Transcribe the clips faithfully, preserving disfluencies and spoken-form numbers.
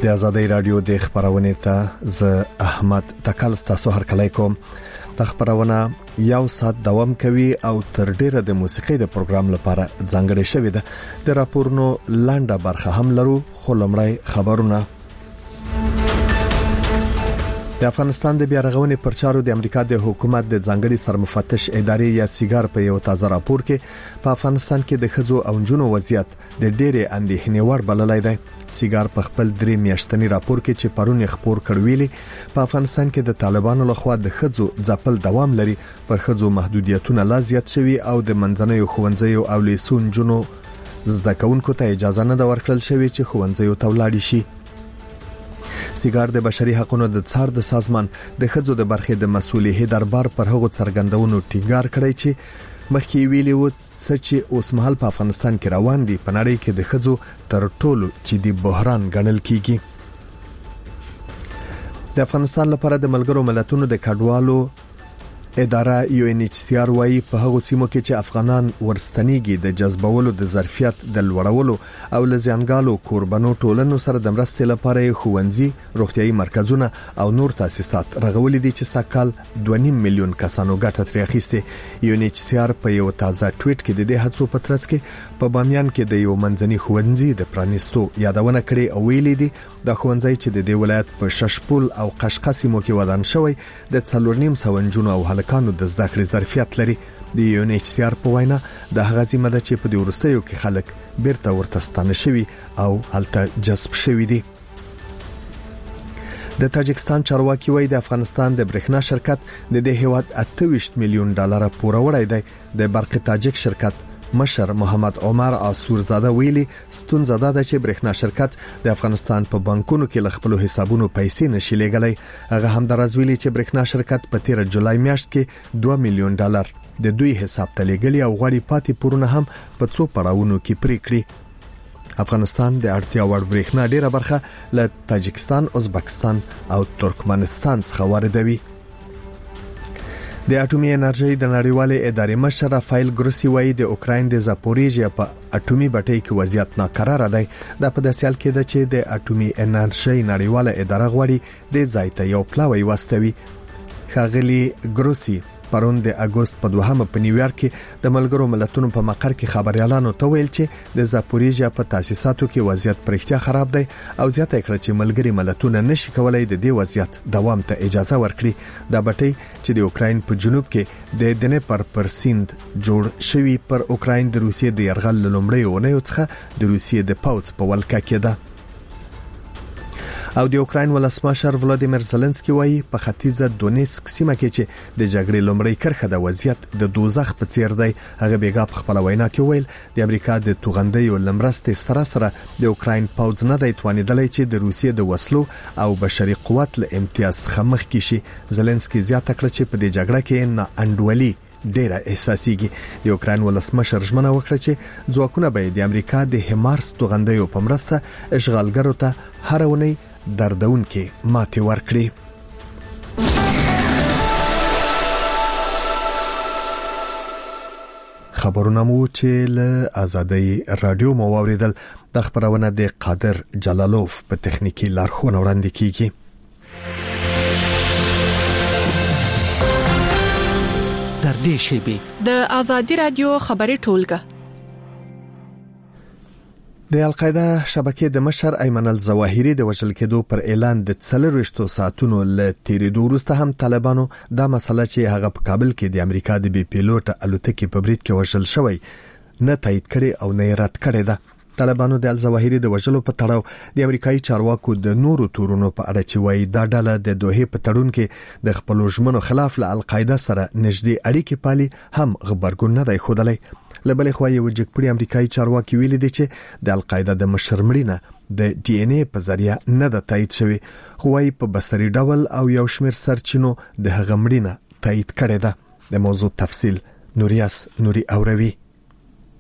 د آزادۍ رادیو د خبرونه ته ز احمد تکل تاسو هر کله کوم د خبرونه یو ساعت دوام کوي او تر ډیره د موسیقي د پروګرام لپاره ځانګړې شوې ده د راپورونو لاندې برخه هم لرو خو لمړی خبرونه د افغانستان د بیا رغونې پر چارو د امریکا د حکومت د ځانګړي سرمفتش ادارې یا سیګار په یو تازه راپور کې په افغانستان کې د خځو او جنو وضعیت د ډېرې اندېښنې وړ بللای دی. سیګار په خپل درې میاشتنی راپور کې چې پرون خبر کړویلي په افغانستان کې د طالبانو لخوا د خځو ځپل دوام لري، پر خځو محدودیتونه لا زیات شوي او د منځنوي ښوونځیو او لیسون جنو زده کوونکو ته اجازه نه ده ورکړل شوې چې ښوونځیو ته ولاړ شي. سیګار د بشري حقوقو د څار د سازمان د خځو د برخې د مسؤلیت دربار پر هغو څرګندونو ټینګار کړی چې مخکې ویلي و چې اوس مهال په افغانستان کې روان دي په نړۍ کې د خځو تر ټولو چې د بحران ګڼل کیږي. د افغانستان لپاره د ملګرو ملتونو د کډوالو اداره یو ان ایچ سی آر وايي په هغو سیمو کې چې افغانان ورستنیږي د جذبولو د ظرفیت د لوړولو او لزیانګالو کوربنو ټولنو سره د مرستې لپاره ښوونځي، روغتيایي مرکزونه او نور تاسیسات رغولي دي چې سکهال دوه نیم میلیون کسانو ګټه ترې اخیسته. یو ان ایچ سی آر په یو تازه ټویټ کې د دې هڅو په ترڅ کې په بامیان کې د یو منځني ښوونځي د پرانیستو یادونه کړې او ویلي دي د ښوونځي چې د دې ولایت په ششپول او قشقه سیمو کې ودان شوی د څلور نیم سو جنونو او هلکانو د زده کړې ظرفیت لري. د یو ان ایچ سی آر په وینا د هغه سیمه ده چې په دې ورستیو کې خلک بیرته ورته ستانه شوي او هلته جذب شوي دي. د تاجکستان چارواکي وایي د افغانستان د برېښنا شرکت د دې هیواد اته ویشت میلیون ډالر پور وړی دی. د برق تاجک شرکت مشر محمد عمر آسورزاده ویلي ستونزه ده چې برېښنا شرکت د افغانستان په بانکونو کې ل خپل حسابونو پیسې نشي لګلای. هغه هم درز ویلي چې برېښنا شرکت په تیر جولای میاشت کې دوه میلیون ډالر د دوی حساب ته لګلي او غواړي پاتې پورونه هم په څو پړاوونو کې پرې کړي. افغانستان د اړتیا وړ برېښنا ډیره برخه له تاجکستان، ازبکستان او ترکمنستان څخه واردوي. د اټومي انرژي د نړیوالې ادارې مشر رافایل ګروسی وایي د اوکراین د زاپوریژیا په اټومي بټۍ کې وضعیت ناکراره دی. دا په داسې حال کې ده چې د اټومي انرژي نړیواله اداره غواړي د ځای ته یو پلاوی واستوي. ښاغلي ګروسی پرون د اگست په دوهمه په نیویارک کې د ملګرو ملتونو په مقر کې خبريالانو ته ویل چې د زاپوریژیا په تاسیساتو کې وضعیت پرختیا خراب دی او زیاته کړه چې ملګری ملتونه نشي کولای د دې وضعیت دوام ته اجازه ورکړي. دا بټۍ چې د اوکراین په جنوب کې د دنیپر پر سیند جوړ شوی پر اوکراین د روسیې د یرغل لومړی اونیو څخه د روسیې د پاوڅ په ولکه کې ده. او د اوکراین ولسمشر ولادیمیر زيلنسکي وایي په ختیځه دونیسک سیمه کې چې د جګړې لومړی کرخه د وضعیت د دوزخ په څیر دی. هغه بیګا په خپل وینا کې ویل د امریکا د توغندیو لمرستې سره سره د اوکراین پوځ نه دی توانیدلی چې د روسیې د وسلو او بشري قوت له امتیاز څخه مخ کې شي. زيلنسکي زیاته کړ چې په دې جګړه کې نه انډولي ډیره احساسيږي. د اوکراین ولسمشر ژمنه وکړه چې ځواکونه به د امریکا د همارس توغندیو په مرسته اشغالګرو ته هر ونی دردون کې ماتې ورکړي. خبرونه مو چې له آزادۍ رادیو مو واوریدل. د خبرونه د قادر جلالوف په تخنیکی لارښوونه وړاندې کیږي. در دې شیبه د آزادۍ رادیو خبري ټولګه د القاعده شبکې د مشر ایمن الظواهری د وژل کېدو پر اعلان د څلورويشتو ساعتونو ل تیریدو وروسته هم طالبانو دا مسله چې هغه په کابل کې د امریکا د بي پیلوټ الوتکې په برید کې وژل شوی نه تایید کړي او نه رد کړي ده. طالبانو د الظواهری د وژلو په تړاو د امریکایي چارواکو د نورو تورونو په اړه چې وایي دا ډله د دوه په تړون کې د خپل ژمنو خلاف له القاعده سره نږدې اړیکې پالي هم خبرګون نه دی خودلای. لبلې خو یو جګپړي امریکایي چارواکي ویلي دي چې د القاعده د مشر مړینه د ډي ان اي په ذریعہ نه د تایید شوی، خو وايي په بصري ډول او یو شمېر سرچینو د هغه مړینه تایید کړې ده. د موضوع تفصیل نوریاس نوري اوروي.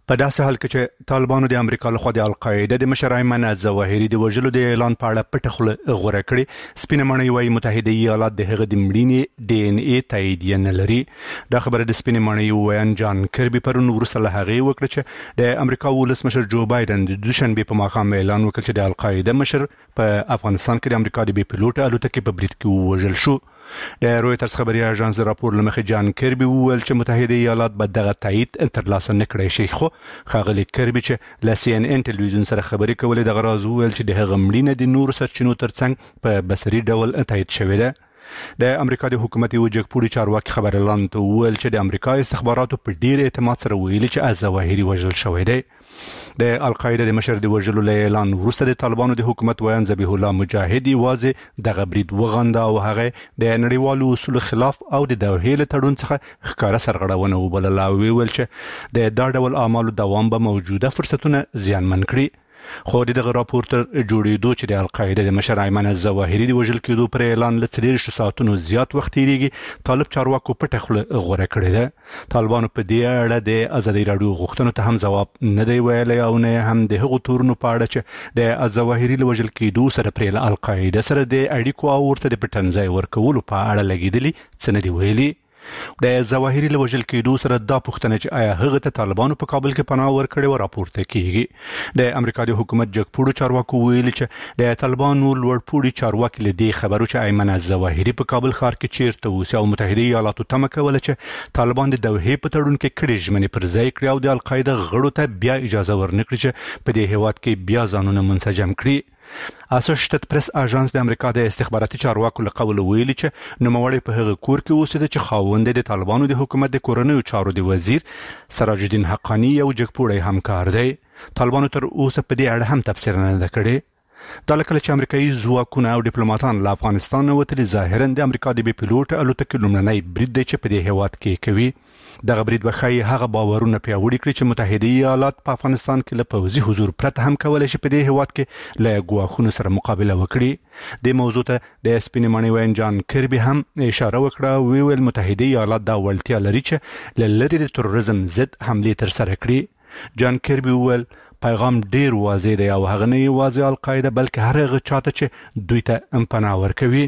په داسې حال کې چې طالبانو د امریکا لخوا د القاعده د مشر ایمن الظواهري د وژلو د اعلان په اړه پټه خوله غوره کړې، سپینه ماڼۍ وايي متحده ایالات د هغه د مړینې ډي ان اي تاییدیه نه لري. دا خبره د سپینه ماڼۍ ویان جان کربي پرون وروسته له هغې وکړه چې د امریکا ولسمشر جو بایدن د دوشنبې په ماښام اعلان وکړ چې د القاعده مشر په افغانستان کې د امریکا د بي پیلوټ الوتکې په برید کې ووژل شو. د رویټرز خبري اژانس راپور لمخې جان کربي وویل چې متحده ایالات به دغه تایید ترلاسه نه کړی شي، خو ښاغلی کربي چې له سی ان ان ټلویزیون سره خبرې کولې دغه راز وویل چې د هغه مړینه د نورو سرچینو ترڅنګ په بصري ډول تایید شوې ده. د امریکا د حکومت یو جګپوړي چارواکي خبر اعلان ته وویل چې د امریکا استخباراتو په ډیر اعتماد سره ویلي چې الظواهري وژل شوی دی. د القاعده د مشر د وژلو له اعلان وروسته د طالبانو د حکومت ویان ذبیح الله مجاهد یوازې دغه برید وغنده او هغه د نړیوالو اصولو خلاف او د دوحې له تړون څخه ښکاره سرغړونه وبلله او ویل چې د دا ډول اعمالو دوام به موجوده فرصتونه زیانمن کړي. خو دغه راپور تر جوړېدو چې د القاعده د مشر ایمن الظواهري د وژل کېدو پر اعلان له څلېرویشتو ساعتونو زیات وخت تېرېږي، طالب چارواکو پټه خوله غوره کړې ده. طالبانو په دې اړه د ازادي راډیو غوښتنو ته هم ځواب نه دی ویلی او نه هم د هغو تورونو په اړه چې د الظواهري له وژل کېدو سره پرې له القاعده سره د اړیکو او ورته د پټنځای ورکولو په اړه لګېدلي څه نه دي ویلي. د ظواهري له وژل کېدو سره دا پوښتنه چې آیا هغه ته طالبانو په کابل کې پناه ورکړې و راپورته کیږي. د امریکا د حکومت جګپوړو چارواکو ویلي چې د طالبانو لوړپوړي چارواکي له دې خبرو چې ایمن الظواهري په کابل ښار کې چیرته اوسي او متحده ایالاتو تمه کوله چې طالبان د دوحې په تړون کې کړې ژمنې پر ځای کړي او د القاعده غړو ته بیا اجازه ورنکړي چې په دې هیواد کې بیا ځانونه منسجم کړي. اسوسییټډ پریس اژانس د امریکا د استخباراتي چارواکو له قوله ویلي چې نوموړی په هغه کور کې اوسېده چې خاوند د طالبانو د حکومت د کورنیو چارو د وزیر سراج الدین حقانی یو جګپوړی همکار دی. طالبانو تر اوسه په دې اړه هم تفسیر نه ده کړې. دا لکه چې امریکایي ځواکونه او ډیپلوماټان له افغانستان وتلي ظاهرا د امریکا د بي پیلوټ الوتکې لومړنی برید دی چې په دې هیواد کې کوي. دغه برید به ښایي هغه باورونه پیاوړي کړي چې متحده ایالات په افغانستان کې له پوځي حضور پرته هم کولی شي په دې هیواد کې له ګواښونو سره مقابله وکړي. دې موضوع ته د سپینې ماڼۍ ویان جان کربي هم اشاره وکړه او ویل متحده ایالات دا وړتیا لري چې له لرې د تروریزم ضد حملې ترسره کړي. جان کربي وویل پیغام ډیر واضح دی او هغه نه یوازې القاعده بلکې هر هغه چاته چې دوی ته پناه ورکوي.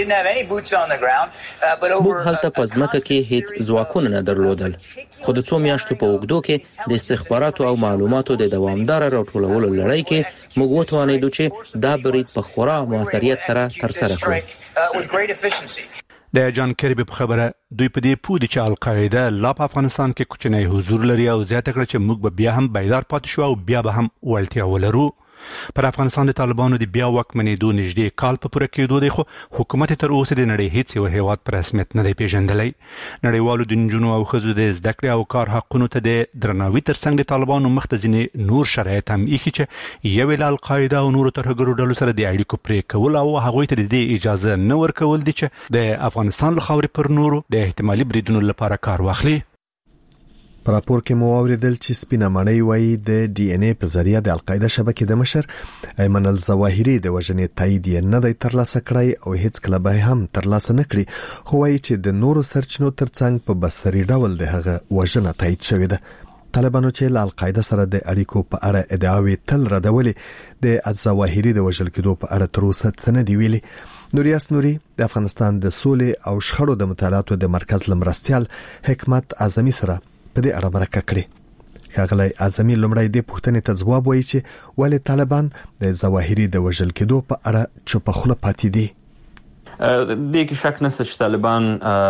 موږ هلته په ځمکه کې هیڅ ځواکونه نه درلودل، خو د څو میاشتو په اوږدو کې د استخباراتو او معلوماتو د دوامداره راټولولو لړۍ کې موږ وتوانیدو چې دا برید په خورا موثریت سره ترسره کړو. د جان کربي په خبره دوی په دې پوه دي چې القاعده لا په افغانستان کې کوچنی حضور لري او زیاته کړه چې موږ به بیا هم بیدار پاتې شو او بیا به هم وړتیا ولرو. پر افغانستان د طالبانو د بیا واکمنېدو نږدې کال په پوره کېدو دی، خو حکومت تر اوسه د نړۍ هیڅ یو هیواد په رسمیت نه دی پیژندلی. نړیوالو د نجونو او ښځو د زده کړې او کار حقونو ته د درناوي ترڅنګ د طالبانو مخ ته ځینې نور شرایط هم ایښي چې یو له القاعده او نورو ترهګرو ډلو سره د اړیکو پرې کول او هغوی ته د دې اجازه نه ورکول دي چې د افغانستان له خاورې پر نورو د احتمالي بریدونو لپاره کار واخلي. په راپور کې مو اوریدل چې سپینه ماڼۍ وايي د ډي ان اي په ذریعہ د القاعده شبکې د مشر ایمن الظواهري د وژنې تایید نه دی ترلاسه کړی او هیڅ کله به هم ترلاسه نه کړي، خو وايي چې د نورو سرچینو ترڅنګ په بصري ډول د هغه وژنه تایید شوې ده. طالبانو چې له القاعده سره د اړیکو په اړه ادعاوې تل ردولې، د الظواهري د وژل کېدو په اړه تر اوسه څه نه دی ویلي. نوریاس نوري د افغانستان د سولې او شخړو د مطالعاتو د مرکز لمرستيال حکمت اعظمي سره په دې اړه مرکه کړې. ښاغلی اعظمي لومړی د پوښتنې ته ځواب وایي چې ولې طالبان د ظواهري د وژل کېدو په اړه چوپ خوله پاتې دي. دې کې شک نشته چې طالبان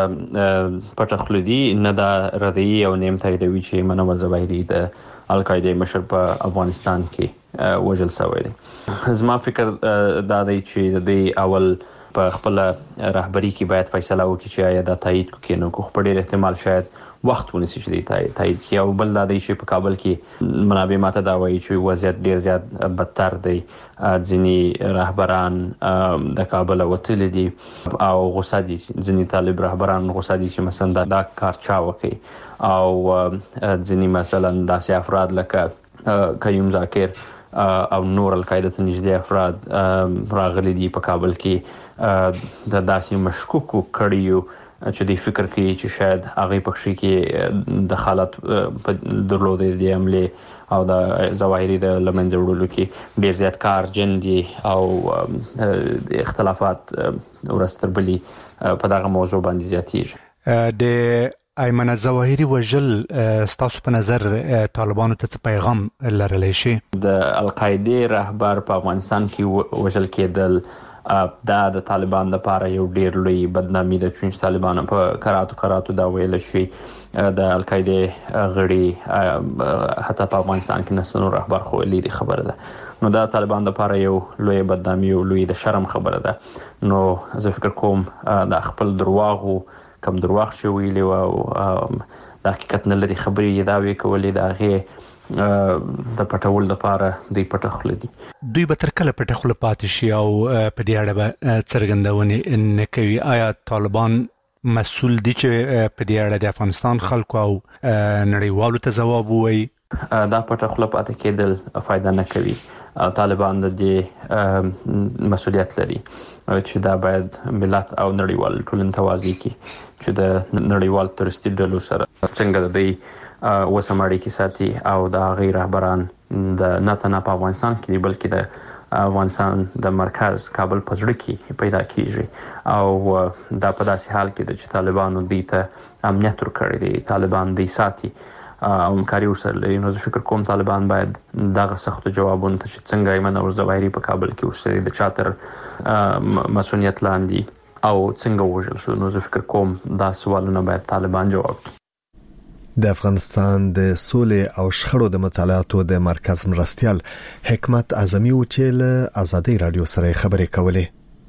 پټه خوله دي، نه دا ردیي او نیم تاییدوي چې ایمن الظواهري د القاعده مشر په افغانستان کې وژل شوی دی. زما فکر دا دی چې د اول په خپل رهبری کې باید فیصله وکړي چې آیا دا تایید کوي نو خو په ډېر احتمال شاید وخت ونیسي چې د تایید کې او بل دا دی چې په کابل کې منابع ماته دا وایي چې وضعیت ډیر زیات بدتر دی. ځینې رهبران د کابل وتلي دي او غوسه دي، ځینې طالب رهبران غوسه دي چې مثلا دا کار چا وکړي او ځینې مثلا داسې افراد لکه قیوم ذاکر او نور القاعده ته نږدې افراد راغلي دي په کابل کې د داسې مشکوکو کړیو چې دی فکر کوي چې شاید هغه پخشي کې د حالت درلودې دی عمله او د ظواهري د لمنځه وړلو کې ډیر زیات کار جندي او اختلافات ورستر بلی په دغه موضوع باندې زیاتېږي. د ایمن ظواهري وجل ستاسو په نظر طالبانو ته څه پیغام لرلی شي؟ د القاعده رهبر په افغانستان کې وجل کېدل دا د طالبان لپاره یو ډیر لوی بدنامي ده چې طالبان په کراتو کراتو دا ویل شي د القاعده غړي حتی په افغانستان کې نسنو رهبر خو لري خبره ده. نو دا طالبان لپاره یو لوی بدنامي او لوی د شرم خبره ده. نو زه فکر کوم د خپل درواغو کم درواغ چې ویلي او د حقیقت نه لري خبرې دا وی کولې دا غي د پټول لپاره د پټخل دي. دوی به تر کله پټخل پاتې شي او په دې اړه به څرګندونې نه کوي؟ آیا طالبان مسؤل دي چې په دې اړه د افغانستان خلکو او نړیوالو ته ځواب ووایي؟ دا پټخل پاتې کېدل فائدہ نه کوي. طالبان د دې مسؤلیت لري چې دا باید ملت او نړیوال ټولنې توازی کوي چې د نړیوال ترستي ډلو سره څنګه د دې وسمړی کې ساتي او دا غیر رهبران د ناتنا په افغانستان کې بلکې د افغانستان د مرکز کابل په ځړ کې پیدا کیږي او دا په داسې حال کې چې طالبانو دوی ته امنیت ورکړي دي، طالبان دوی ساتي او همکاري ورسره لري. نو زه فکر کوم طالبان باید دغه سخت جوابونه چې څنګه ایمن او ظواهري په کابل کې اوسېږي د چاتر مسؤلیت لاندې او څنګه وژل شو، نو زه فکر کوم دا سوالونه باید طالبان جواب کړي. د افغانستان د سولې او شخړو د مطالعاتو د مرکز مرستیال حکمت اعظمي و چې له آزادۍ رادیو سره خبرې کولې.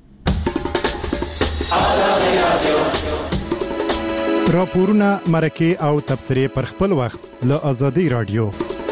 راپورونه مرکه او تبصرې پر خپل وخت له آزادۍ رادیو.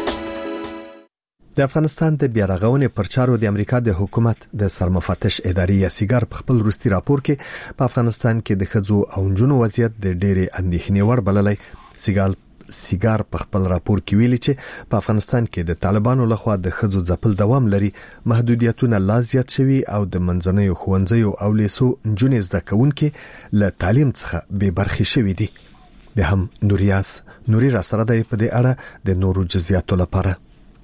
د افغانستان د بیارغونې پر چارو د امریکا د حکومت د سرمفتش ادارې یا سیګار په خپل وروستي راپور کې په افغانستان کې د ښځو او نجونو وضعیت د ډېرې اندېښنې وړ بللی. سیګال سیګار په خپل راپور کې ویلي چې په افغانستان کې د طالبانو لخوا د ښځو ځپل دوام لري، محدودیتونه لا زیات شوي او د منځنیو ښوونځیو او لیسو نجونې زده کوونکې له تعلیم څخه بې برخې شوي دي. به هم نوریاس نوري را سره دی په دې اړه د نورو جزئیاتو لپاره.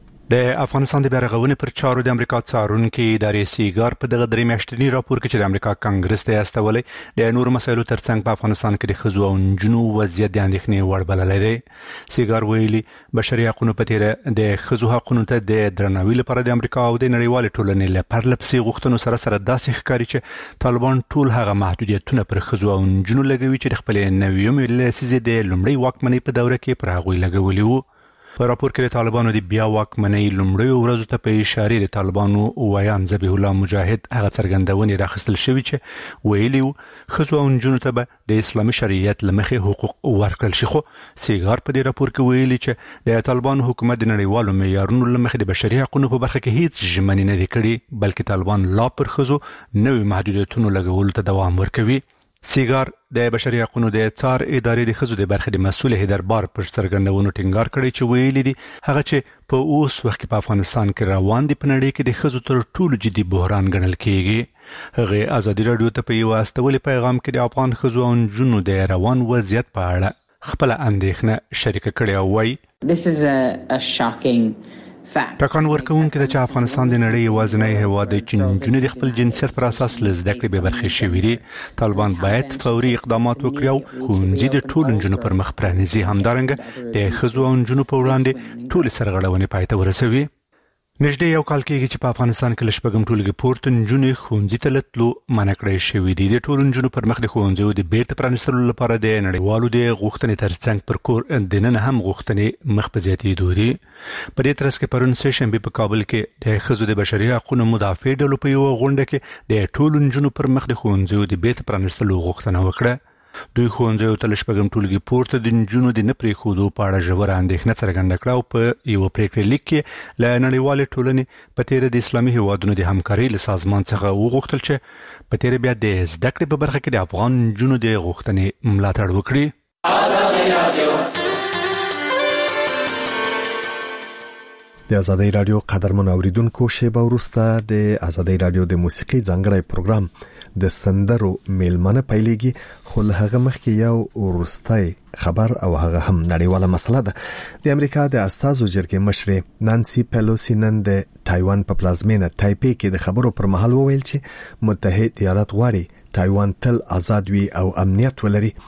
د افغانستان د بیارغونې پر چارو د امریکا څارونکي ادارې سیګار په دغه درې میاشتني راپور کې چې د امریکا کانګرس ته استولې د نورو مسایلو ترڅنګ په افغانستان کې د ښځو او نجونو وضعیت د اندېښنې وړ بللی دی. سیګار ویلي بشري حقوقو په تیره د ښځو حقوقو ته د درناوي لپاره د امریکا او د نړیوال ټولنې له پرله پسې غوښتنو سره سره داسې ښکاري چې طالبان ټول هغه محدودیتونه پر ښځو او نجونو لګوي چې د خپلې نویمې لسیزې د لومړۍ واکمنۍ په دوره کې پر هغوی لګولي وو. په راپور کې د طالبانو د بیا واکمنۍ لومړیو ورځو ته په اشاره د طالبانو ویان ذبیح الله مجاهد هغه څرګندونې راخستل شوی چې ویلي وو ښځو او نجونو ته به د اسلامي شریعت له مخې حقوق ورکړل شي. خو سیګار په دې راپور کې ویلي چې د طالبانو حکومت د نړیوالو معیارونو له مخې د بشري حقوقو په برخه کې هیڅ ژمنې نه دي کړې، بلکې طالبان لا پر ښځو نوې محدودیتونو لګولو ته دوام ورکوي. سیګار د بشري حقوقو د څار ادارې د ښځو د برخې د مسؤل هیدربار پر څرګندونو ټینګار کړی چې ویلي دي هغه چې په اوس وخت کې په افغانستان کې روان دي په نړۍ کې د ښځو تر ټولو جدي بحران ګڼل کېږي. هغه آزادي رادیو ته په یو استولې پیغام کې د افغان ښځو او نجونو د روان وضعیت په اړه خپل اندېښنه شریک کړې او وایي This is a, a shocking ټاکان ورکوونکې ده چې افغانستان د نړۍ یوازینی هیواد دی چې نجونې د خپل جنسیت پر اساس له زده کړې بې برخې شوي دي. طالبان باید فوري اقدامات وکړي او ښوونځي د ټولو نجونو پر مخ پرانیزي، همدارنګه د ښځو او نجونو په وړاندې ټولې سرغړونې پای ته ورسوي. نږدې یو کال کېږي چې په افغانستان کې له شپږم ټولګي پورته نجونې ښوونځي ته له تلو منع کړی شوي دي. د ټولو نجونو پر مخ د ښوونځیو د بیرته پرانیستلو لپاره د نړیوالو د غوښتنې ترڅنګ پر کور دننه هم غوښتنې مخ په زیاتېدو دي. په دې ترڅ کې پرون سه شنبې په کابل کې د ښځو د بشري حقوقو مدافع ډلو په یوه غونډه کې د ټولو نجونو پر مخ د ښوونځیو د بیرته پرانیستلو غوښتنه وکړه. دوی ښوونځیو ته له شپږم ټولګي پورته د نجونو د نه پرېښودو په اړه ژوره اندېښنه څرګنده کړه او په یوه پرېکړه لیک کې له نړیوالې ټولنې په تیره د اسلامي هیوادونو د همکارۍ له سازمان څخه وغوښتل چې په تیره بیا د زده کړې په برخه کې د افغان نجونو د غوښتنې ملاتړ وکړي. د ازادي رادیو قدرمن اوریدونکو شیبه ورسته د ازادي رادیو د موسیقي ځانګړی پروګرام د سندرو میلمنه پیلېږي، خو له هغه مخکې یو ورستای خبر او هغه هم نړیواله مسله ده. د امریکا د استازو جرګې مشر نانسي پیلوسی نن د تایوان په پلازمینه تایپی کې د خبرو پر مهال وویل چې متحده ایالات غواړي تایوان تل آزاد وي او امنیت ولري،